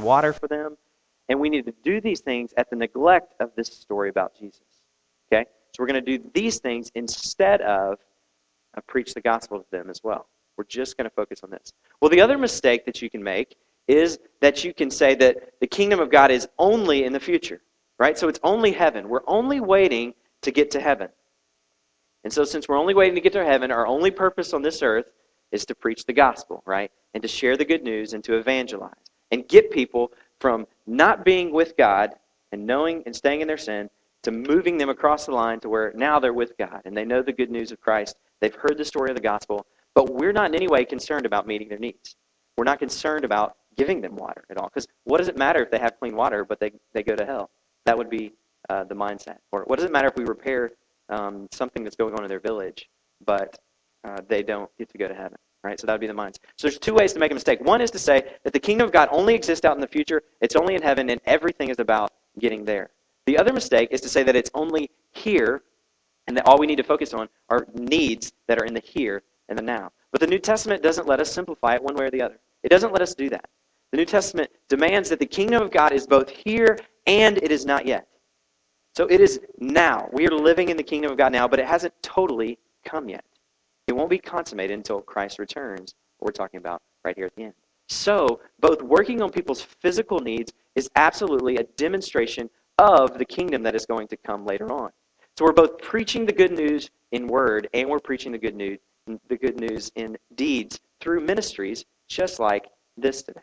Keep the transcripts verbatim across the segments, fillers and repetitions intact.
water for them. And we need to do these things at the neglect of this story about Jesus. Okay? So we're going to do these things instead of uh, preach the gospel to them as well. We're just going to focus on this. Well, the other mistake that you can make is that you can say that the kingdom of God is only in the future. Right? So it's only heaven. We're only waiting to get to heaven. And so since we're only waiting to get to heaven, our only purpose on this earth is to preach the gospel, right? And to share the good news and to evangelize. And get people from not being with God and knowing and staying in their sin to moving them across the line to where now they're with God and they know the good news of Christ. They've heard the story of the gospel, but we're not in any way concerned about meeting their needs. We're not concerned about giving them water at all. Because what does it matter if they have clean water but they, they go to hell? That would be uh, the mindset. Or what does it matter if we repair um, something that's going on in their village but uh, they don't get to go to heaven? Right? So that would be the mindset. So there's two ways to make a mistake. One is to say that the kingdom of God only exists out in the future, it's only in heaven, and everything is about getting there. The other mistake is to say that it's only here, and that all we need to focus on are needs that are in the here and the now. But the New Testament doesn't let us simplify it one way or the other. It doesn't let us do that. The New Testament demands that the kingdom of God is both here and it is not yet. So it is now. We are living in the kingdom of God now, but it hasn't totally come yet. It won't be consummated until Christ returns, what we're talking about right here at the end. So, both working on people's physical needs is absolutely a demonstration of the kingdom that is going to come later on. So we're both preaching the good news in word and we're preaching the good news, the good news in deeds through ministries just like this today.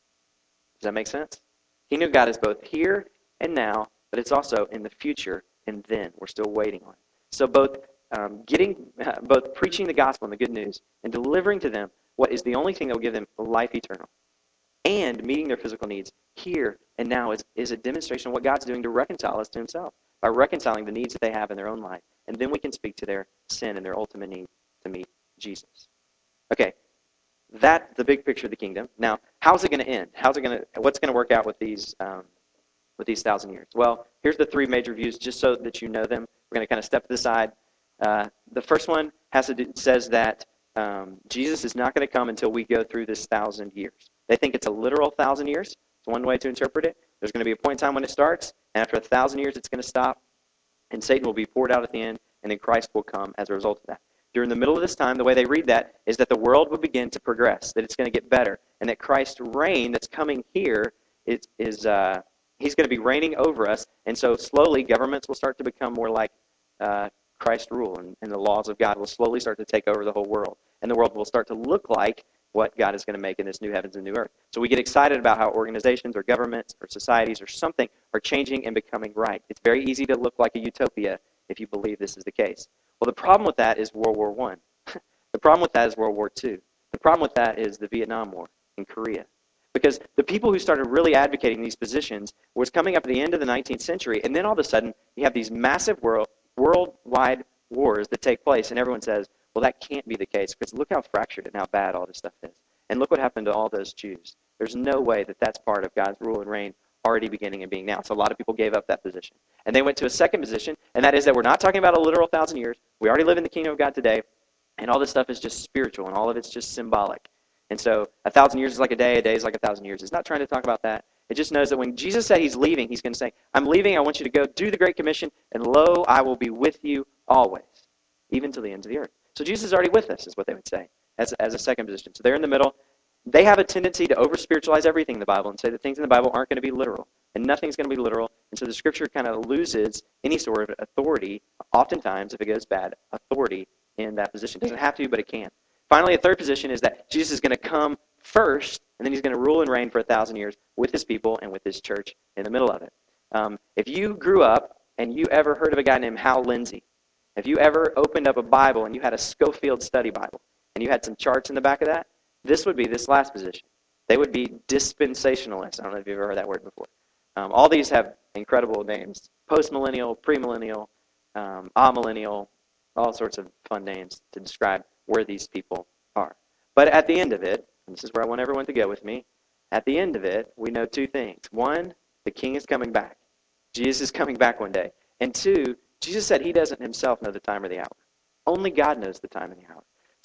Does that make sense? The kingdom of God is both here and now, but it's also in the future and then. We're still waiting on it. So both Um, getting, uh, both preaching the gospel and the good news and delivering to them what is the only thing that will give them life eternal and meeting their physical needs here and now is, is a demonstration of what God's doing to reconcile us to himself by reconciling the needs that they have in their own life. And then we can speak to their sin and their ultimate need to meet Jesus. Okay, that's the big picture of the kingdom. Now, how's it going to end? How's it going to? What's going to work out with these um, with these thousand years? Well, here's the three major views just so that you know them. We're going to kind of step to the side. Uh, the first one has to do, says that um, Jesus is not going to come until we go through this thousand years. They think it's a literal thousand years. It's one way to interpret it. There's going to be a point in time when it starts, and after a thousand years it's going to stop, and Satan will be poured out at the end, and then Christ will come as a result of that. During the middle of this time, the way they read that is that the world will begin to progress, that it's going to get better, and that Christ's reign that's coming here is, is uh, he's going to be reigning over us, and so slowly governments will start to become more like uh, Christ rule, and, and the laws of God will slowly start to take over the whole world. And the world will start to look like what God is going to make in this new heavens and new earth. So we get excited about how organizations or governments or societies or something are changing and becoming right. It's very easy to look like a utopia if you believe this is the case. Well, the problem with that is World War One. The problem with that is World War Two. The problem with that is the Vietnam War in Korea. Because the people who started really advocating these positions was coming up at the end of the nineteenth century, and then all of a sudden you have these massive world worldwide wars that take place, and everyone says, well, that can't be the case, because look how fractured and how bad all this stuff is. And look what happened to all those Jews. There's no way that that's part of God's rule and reign already beginning and being now. So a lot of people gave up that position. And they went to a second position, and that is that we're not talking about a literal thousand years. We already live in the kingdom of God today, and all this stuff is just spiritual, and all of it's just symbolic. And so a thousand years is like a day, a day is like a thousand years. It's not trying to talk about that. It just knows that when Jesus said he's leaving, he's going to say, I'm leaving, I want you to go do the Great Commission, and lo, I will be with you always, even to the ends of the earth. So Jesus is already with us, is what they would say, as, as a second position. So they're in the middle. They have a tendency to over-spiritualize everything in the Bible and say that things in the Bible aren't going to be literal, and nothing's going to be literal. And so the Scripture kind of loses any sort of authority, oftentimes, if it goes bad, authority in that position. It doesn't have to, but it can. Finally, a third position is that Jesus is going to come first, and then he's going to rule and reign for a thousand years with his people and with his church in the middle of it. Um, if you grew up and you ever heard of a guy named Hal Lindsey, if you ever opened up a Bible and you had a Schofield Study Bible and you had some charts in the back of that, this would be this last position. They would be dispensationalists. I don't know if you've ever heard that word before. Um, all these have incredible names. Postmillennial, premillennial, um, amillennial, all sorts of fun names to describe where these people are. But at the end of it, and this is where I want everyone to go with me, at the end of it, we know two things. One, the king is coming back. Jesus is coming back one day. And two, Jesus said he doesn't himself know the time or the hour. Only God knows the time and the hour.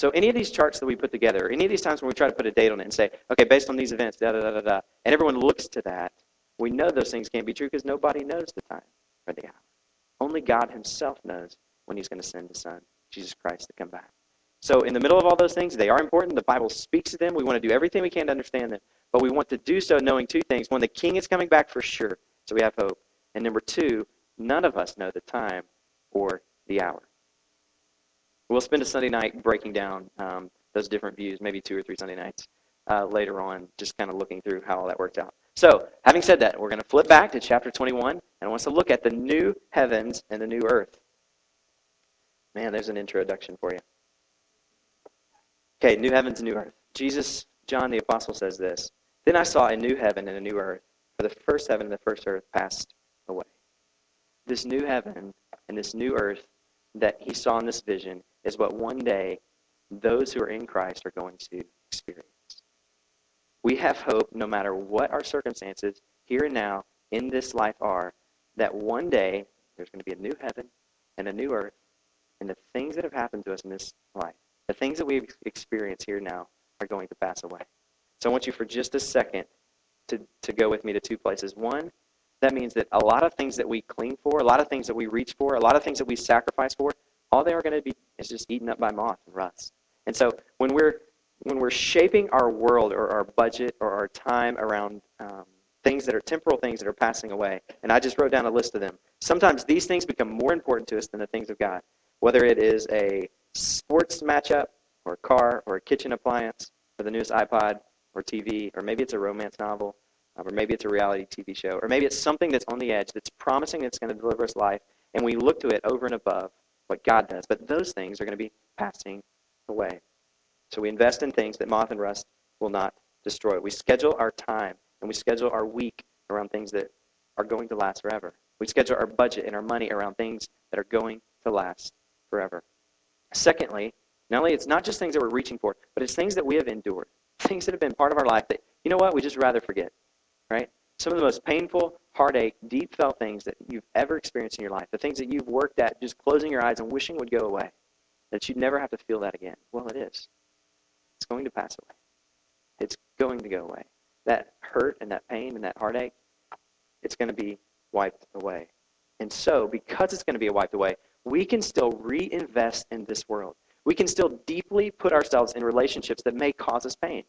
So any of these charts that we put together, any of these times when we try to put a date on it and say, okay, based on these events, da da da da da, and everyone looks to that, we know those things can't be true because nobody knows the time or the hour. Only God himself knows when he's going to send his son, Jesus Christ, to come back. So in the middle of all those things, they are important. The Bible speaks to them. We want to do everything we can to understand them. But we want to do so knowing two things. One, the king is coming back for sure, so we have hope. And number two, none of us know the time or the hour. We'll spend a Sunday night breaking down um, those different views, maybe two or three Sunday nights uh, later on, just kind of looking through how all that worked out. So, having said that, we're going to flip back to chapter twenty-one, and I want us to look at the new heavens and the new earth. Man, there's an introduction for you. Okay, new heavens and new earth. Jesus, John the Apostle says this, "Then I saw a new heaven and a new earth, for the first heaven and the first earth passed away." This new heaven and this new earth that he saw in this vision is what one day those who are in Christ are going to experience. We have hope no matter what our circumstances here and now in this life are, that one day there's going to be a new heaven and a new earth, and the things that have happened to us in this life, the things that we experience here now, are going to pass away. So I want you for just a second to, to go with me to two places. One, that means that a lot of things that we cling for, a lot of things that we reach for, a lot of things that we sacrifice for, all they are going to be is just eaten up by moth and rust. And so when we're when we're shaping our world or our budget or our time around um, things that are temporal things that are passing away, and I just wrote down a list of them, sometimes these things become more important to us than the things of God. Whether it is a sports matchup or a car or a kitchen appliance or the newest iPod or T V, or maybe it's a romance novel, um, or maybe it's a reality T V show, or maybe it's something that's on the edge that's promising that's going to deliver us life, and we look to it over and above what God does. But those things are going to be passing away. So we invest in things that moth and rust will not destroy. We schedule our time and we schedule our week around things that are going to last forever. We schedule our budget and our money around things that are going to last forever. Secondly, not only it's not just things that we're reaching for, but it's things that we have endured, things that have been part of our life that, you know what, we just rather forget, right? Some of the most painful, heartache, deep-felt things that you've ever experienced in your life, the things that you've worked at just closing your eyes and wishing would go away, that you'd never have to feel that again. Well, it is. It's going to pass away. It's going to go away. That hurt and that pain and that heartache, it's going to be wiped away. And so, because it's going to be wiped away, we can still reinvest in this world. We can still deeply put ourselves in relationships that may cause us pain.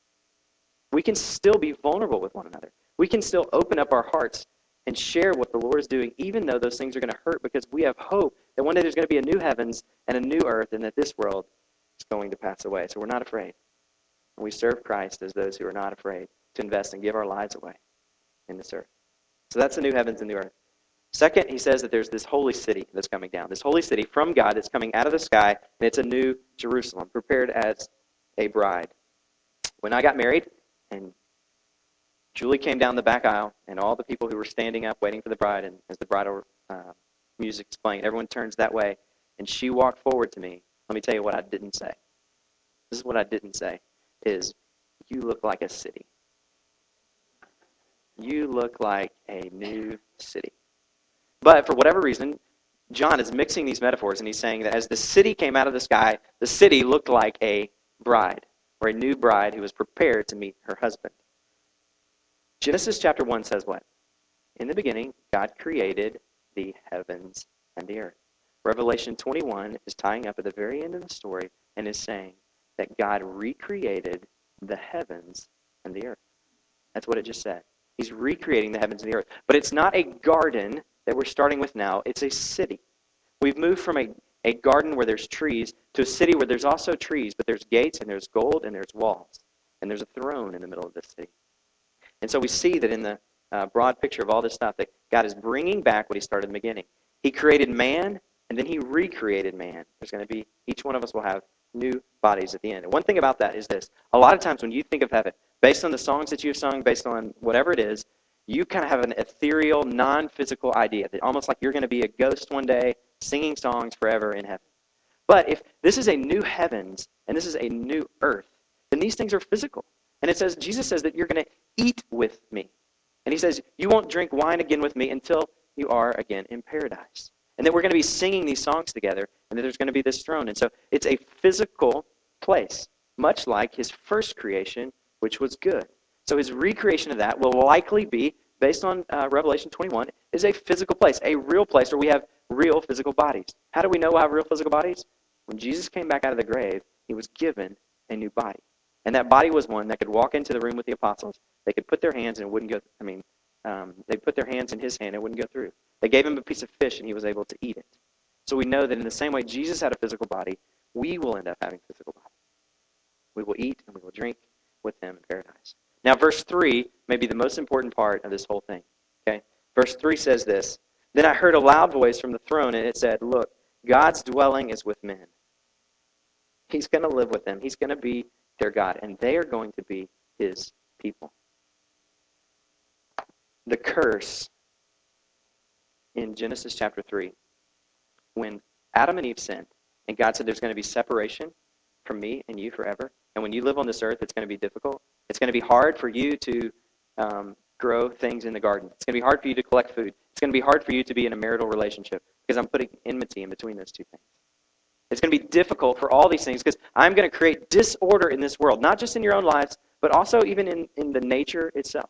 We can still be vulnerable with one another. We can still open up our hearts and share what the Lord is doing, even though those things are going to hurt, because we have hope that one day there's going to be a new heavens and a new earth, and that this world is going to pass away. So we're not afraid. And we serve Christ as those who are not afraid to invest and give our lives away in this earth. So that's the new heavens and new earth. Second, he says that there's this holy city that's coming down. This holy city from God that's coming out of the sky, and it's a new Jerusalem, prepared as a bride. When I got married, and Julie came down the back aisle, and all the people who were standing up waiting for the bride, and as the bridal uh, music's playing, everyone turns that way, and she walked forward to me. Let me tell you what I didn't say. This is what I didn't say, is, "You look like a city. You look like a new city." But for whatever reason, John is mixing these metaphors, and he's saying that as the city came out of the sky, the city looked like a bride, or a new bride who was prepared to meet her husband. Genesis chapter one says what? In the beginning, God created the heavens and the earth. Revelation twenty-one is tying up at the very end of the story and is saying that God recreated the heavens and the earth. That's what it just said. He's recreating the heavens and the earth. But it's not a garden that we're starting with now. It's a city. We've moved from a, a garden where there's trees to a city where there's also trees, but there's gates and there's gold and there's walls. And there's a throne in the middle of this city. And so we see that in the uh, broad picture of all this stuff that God is bringing back what he started in the beginning. He created man, and then he recreated man. There's going to be, each one of us will have new bodies at the end. And one thing about that is this. A lot of times when you think of heaven, based on the songs that you've sung, based on whatever it is, you kind of have an ethereal, non-physical idea that almost like you're going to be a ghost one day singing songs forever in heaven. But if this is a new heavens and this is a new earth, then these things are physical. And it says, Jesus says that you're going to eat with me. And he says, you won't drink wine again with me until you are again in paradise. And that we're going to be singing these songs together, and that there's going to be this throne. And so it's a physical place, much like his first creation, which was good. So his recreation of that will likely be, based on uh, Revelation twenty-one, is a physical place, a real place where we have real physical bodies. How do we know we have real physical bodies? When Jesus came back out of the grave, he was given a new body. And that body was one that could walk into the room with the apostles. They could put their hands and it wouldn't go, I mean, um, they put their hands in his hand and it wouldn't go through. They gave him a piece of fish and he was able to eat it. So we know that in the same way Jesus had a physical body, we will end up having a physical body. We will eat and we will drink with him in paradise. Now, verse three may be the most important part of this whole thing. Okay, verse three says this, "Then I heard a loud voice from the throne, and it said, 'Look, God's dwelling is with men. He's going to live with them. He's going to be their God, and they are going to be his people.'" The curse in Genesis chapter three, when Adam and Eve sinned, and God said there's going to be separation from me and you forever, and when you live on this earth, it's going to be difficult. It's going to be hard for you to um, grow things in the garden. It's going to be hard for you to collect food. It's going to be hard for you to be in a marital relationship because I'm putting enmity in between those two things. It's going to be difficult for all these things because I'm going to create disorder in this world, not just in your own lives, but also even in, in the nature itself.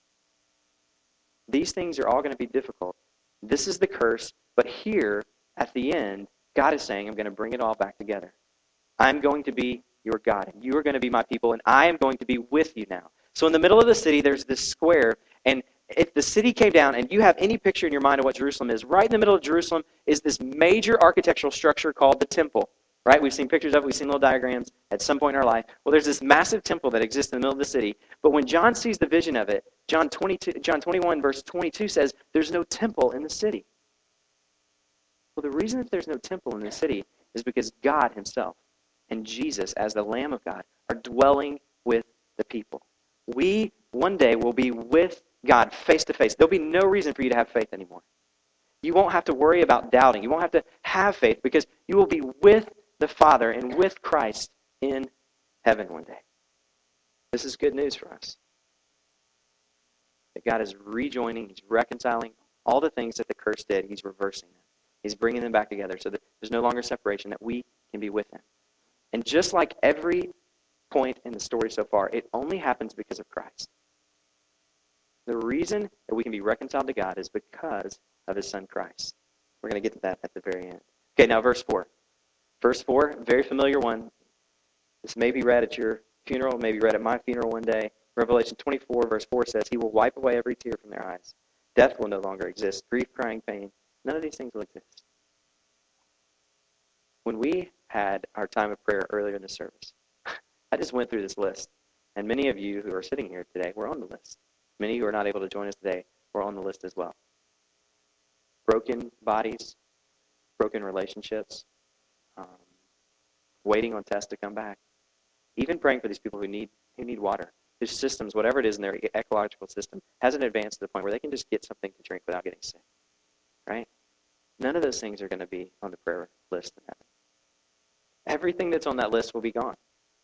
These things are all going to be difficult. This is the curse, but here at the end, God is saying, I'm going to bring it all back together. I'm going to be your God, and you are going to be my people, and I am going to be with you now. So in the middle of the city, there's this square, and if the city came down, and you have any picture in your mind of what Jerusalem is, right in the middle of Jerusalem is this major architectural structure called the temple. Right? We've seen pictures of it, we've seen little diagrams at some point in our life. Well, there's this massive temple that exists in the middle of the city, but when John sees the vision of it, John twenty-two, John twenty-one, verse twenty-two says, there's no temple in the city. Well, the reason that there's no temple in the city is because God himself and Jesus, as the Lamb of God, are dwelling with the people. We, one day, will be with God face to face. There'll be no reason for you to have faith anymore. You won't have to worry about doubting. You won't have to have faith because you will be with the Father and with Christ in heaven one day. This is good news for us. That God is rejoining, he's reconciling all the things that the curse did. He's reversing them. He's bringing them back together so that there's no longer separation, that we can be with him. And just like every point in the story so far, it only happens because of Christ. The reason that we can be reconciled to God is because of his son Christ. We're going to get to that at the very end. Okay, now verse four. Verse four, very familiar one. This may be read at your funeral, may be read at my funeral one day. Revelation twenty-four, verse four says, he will wipe away every tear from their eyes. Death will no longer exist. Grief, crying, pain. None of these things will exist. When we had our time of prayer earlier in the service, I just went through this list. And many of you who are sitting here today were on the list. Many who are not able to join us today were on the list as well. Broken bodies, broken relationships, um, waiting on tests to come back. Even praying for these people who need who need water. Their systems, whatever it is in their ecological system, hasn't advanced to the point where they can just get something to drink without getting sick. Right? None of those things are going to be on the prayer list in heaven. Everything that's on that list will be gone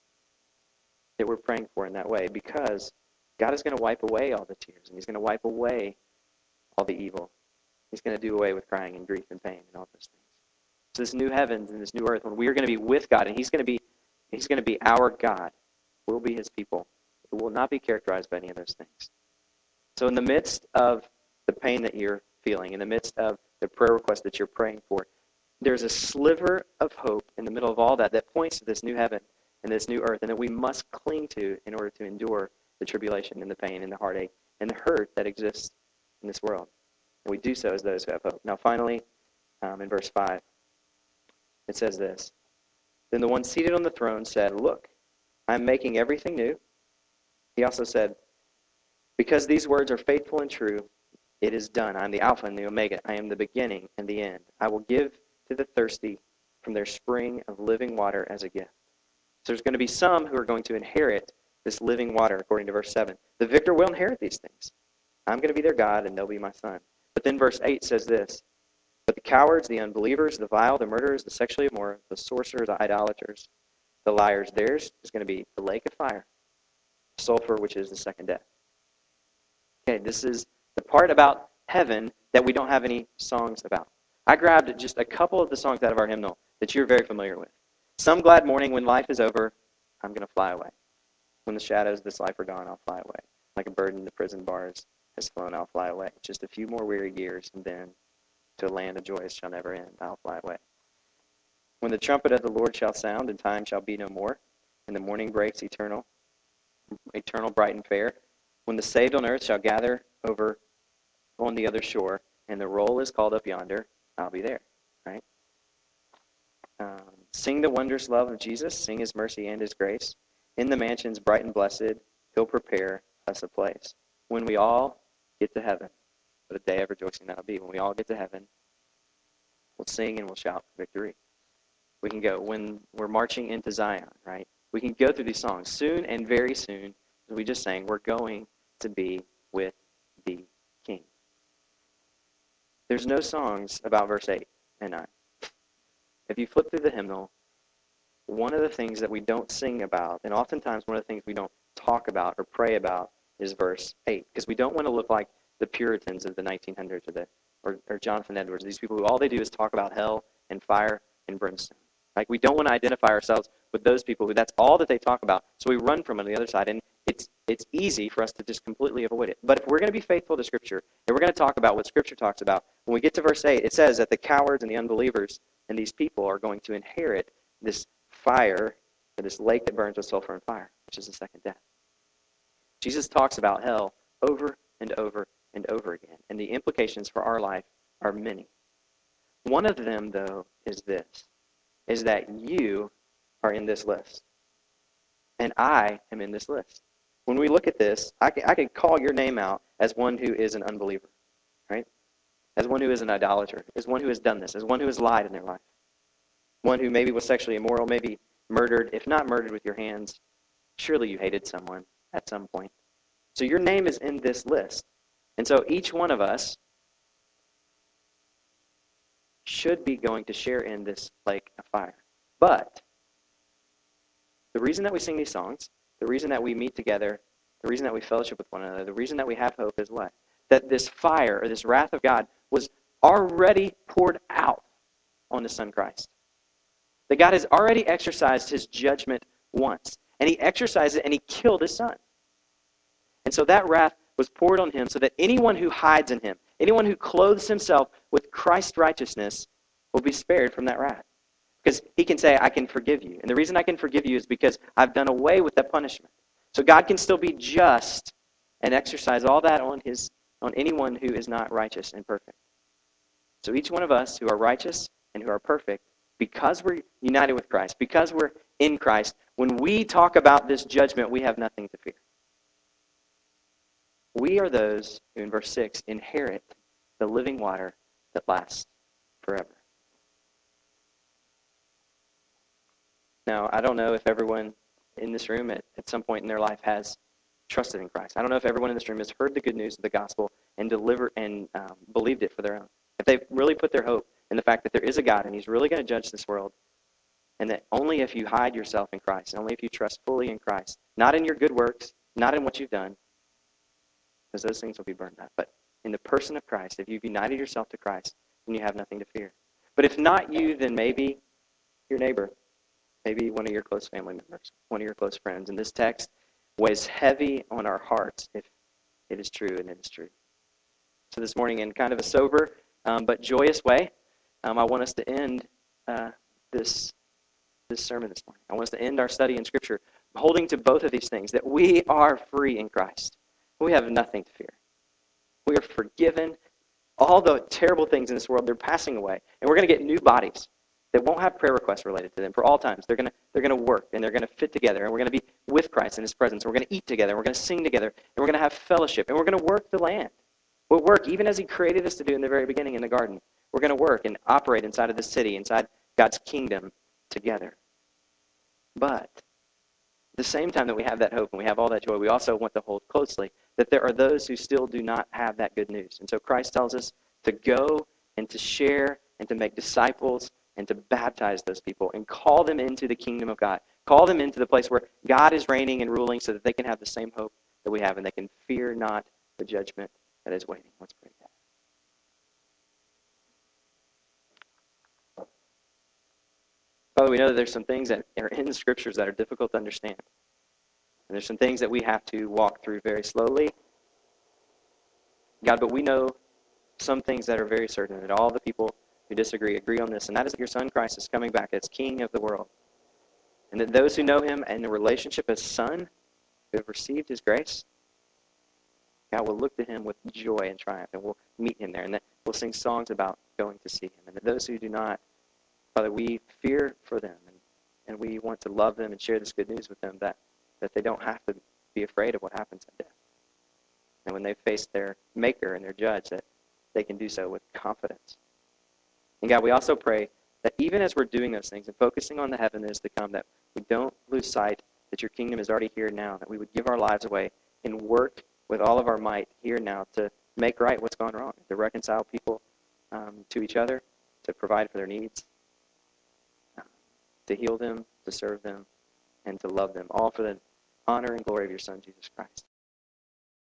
that we're praying for in that way, because God is going to wipe away all the tears, and he's going to wipe away all the evil. He's going to do away with crying and grief and pain and all those things. So this new heavens and this new earth, when we are going to be with God, and he's going to be he's going to be our God, we'll be his people. It will not be characterized by any of those things. So in the midst of the pain that you're feeling, in the midst of the prayer request that you're praying for, there's a sliver of hope in the middle of all that that points to this new heaven and this new earth, and that we must cling to in order to endure the tribulation and the pain and the heartache and the hurt that exists in this world. And we do so as those who have hope. Now finally, um, in verse five, it says this, then the one seated on the throne said, look, I'm making everything new. He also said, because these words are faithful and true, it is done. I am the Alpha and the Omega. I am the beginning and the end. I will give to the thirsty from their spring of living water as a gift. So there's going to be some who are going to inherit this living water, according to verse seven. The victor will inherit these things. I'm going to be their God, and they'll be my son. But then verse eight says this, but the cowards, the unbelievers, the vile, the murderers, the sexually immoral, the sorcerers, the idolaters, the liars, theirs is going to be the lake of fire, sulfur, which is the second death. Okay, this is the part about heaven that we don't have any songs about. I grabbed just a couple of the songs out of our hymnal that you're very familiar with. Some glad morning when life is over, I'm going to fly away. When the shadows of this life are gone, I'll fly away. Like a bird in the prison bars has flown, I'll fly away. Just a few more weary years, and then to a land of joys shall never end, I'll fly away. When the trumpet of the Lord shall sound, and time shall be no more, and the morning breaks eternal, eternal, bright and fair, when the saved on earth shall gather over on the other shore, and the roll is called up yonder, I'll be there. Right? Um, sing the wondrous love of Jesus, sing his mercy and his grace. In the mansions bright and blessed, he'll prepare us a place. When we all get to heaven, what a day of rejoicing that'll be. When we all get to heaven, we'll sing and we'll shout victory. We can go when we're marching into Zion, right? We can go through these songs. Soon and very soon, as we just sang, we're going to be with the King. There's no songs about verse eight and nine. If you flip through the hymnal, one of the things that we don't sing about, and oftentimes one of the things we don't talk about or pray about, is verse eight, because we don't want to look like the Puritans of the nineteen hundreds or, the, or, or Jonathan Edwards, these people who all they do is talk about hell and fire and brimstone. Like, we don't want to identify ourselves with those people who that's all that they talk about, so we run from it on the other side, and it's it's easy for us to just completely avoid it. But if we're going to be faithful to Scripture, and we're going to talk about what Scripture talks about, when we get to verse eight, it says that the cowards and the unbelievers and these people are going to inherit this fire, or this lake that burns with sulfur and fire, which is the second death. Jesus talks about hell over and over and over again, and the implications for our life are many. One of them, though, is this, is that you are in this list, and I am in this list. When we look at this, I can, I can call your name out as one who is an unbeliever, right? As one who is an idolater, as one who has done this, as one who has lied in their life, one who maybe was sexually immoral, maybe murdered. If not murdered with your hands, surely you hated someone at some point. So your name is in this list. And so each one of us should be going to share in this lake of fire. But the reason that we sing these songs, the reason that we meet together, the reason that we fellowship with one another, the reason that we have hope is what? That this fire, or this wrath of God, was already poured out on the Son Christ. That God has already exercised his judgment once. And he exercised it and he killed his Son. And so that wrath was poured on him so that anyone who hides in him, anyone who clothes himself with Christ's righteousness, will be spared from that wrath. Because he can say, I can forgive you. And the reason I can forgive you is because I've done away with that punishment. So God can still be just and exercise all that on his on anyone who is not righteous and perfect. So each one of us who are righteous and who are perfect, because we're united with Christ, because we're in Christ, when we talk about this judgment, we have nothing to fear. We are those who, in verse six, inherit the living water that lasts forever. Now, I don't know if everyone in this room at, at some point in their life has trusted in Christ. I don't know if everyone in this room has heard the good news of the gospel and delivered and um, believed it for their own. If they've really put their hope in the fact that there is a God and he's really going to judge this world, and that only if you hide yourself in Christ, only if you trust fully in Christ, not in your good works, not in what you've done, because those things will be burned up, but in the person of Christ, if you've united yourself to Christ, then you have nothing to fear. But if not you, then maybe your neighbor, maybe one of your close family members, one of your close friends. And this text weighs heavy on our hearts if it is true, and it is true. So this morning, in kind of a sober um, but joyous way, um, I want us to end uh, this this sermon this morning. I want us to end our study in Scripture holding to both of these things, that we are free in Christ. We have nothing to fear. We are forgiven. All the terrible things in this world, they're passing away. And we're going to get new bodies that won't have prayer requests related to them for all times. They're going to they're going to work, and they're going to fit together, and we're going to be with Christ in his presence. We're going to eat together, and we're going to sing together, and we're going to have fellowship, and we're going to work the land. We'll work even as he created us to do in the very beginning in the garden. We're going to work and operate inside of the city, inside God's kingdom together. But at the same time that we have that hope and we have all that joy, we also want to hold closely that there are those who still do not have that good news. And so Christ tells us to go and to share and to make disciples and to baptize those people and call them into the kingdom of God. Call them into the place where God is reigning and ruling so that they can have the same hope that we have and they can fear not the judgment that is waiting. Let's pray. Father, we know that there's some things that are in the Scriptures that are difficult to understand. And there's some things that we have to walk through very slowly. God, but we know some things that are very certain, that all the people who disagree agree on this, and that is that your Son Christ is coming back as King of the world. And that those who know him and the relationship as Son, who have received his grace, God will look to him with joy and triumph, and we'll meet him there. And that we'll sing songs about going to see him. And that those who do not, Father, we fear for them, and, and we want to love them and share this good news with them, that, that they don't have to be afraid of what happens at death. And when they face their Maker and their Judge, that they can do so with confidence. And God, we also pray that even as we're doing those things and focusing on the heaven that is to come, that we don't lose sight that your kingdom is already here now, that we would give our lives away and work with all of our might here now to make right what's gone wrong, to reconcile people um, to each other, to provide for their needs, uh, to heal them, to serve them, and to love them, all for the honor and glory of your Son, Jesus Christ.